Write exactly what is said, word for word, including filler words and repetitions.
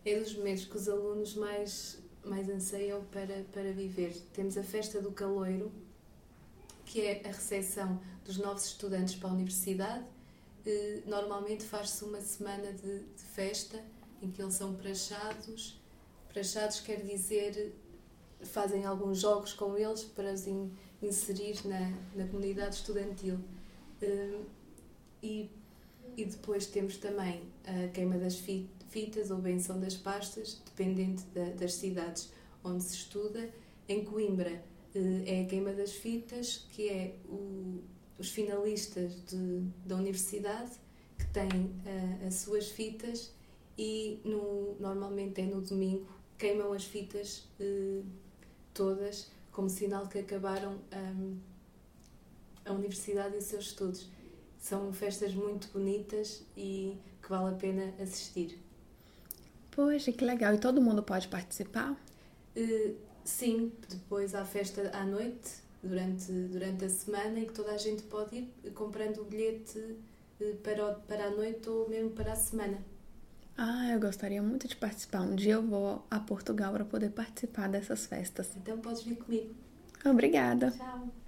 é dos momentos que os alunos mais, mais anseiam para, para viver. Temos a festa do caloiro, que é a recepção dos novos estudantes para a universidade. Normalmente faz-se uma semana de, de festa em que eles são praxados. Praxados quer dizer, fazem alguns jogos com eles para os in, inserir na, na comunidade estudantil. E, e depois temos também a queima das fitas ou benção das pastas, dependente da, das cidades onde se estuda. Em Coimbra é a queima das fitas, que é o, os finalistas de, da universidade que têm uh, as suas fitas e no, normalmente é no domingo, queimam as fitas uh, todas como sinal que acabaram um, a universidade e os seus estudos. São festas muito bonitas e que vale a pena assistir. Poxa, que legal! E todo mundo pode participar? Uh, sim, depois há festa à noite, durante, durante a semana, em que toda a gente pode ir comprando o bilhete uh, para, para a noite ou mesmo para a semana. Ah, eu gostaria muito de participar. Um dia eu vou a Portugal para poder participar dessas festas. Então podes vir comigo. Obrigada. Tchau.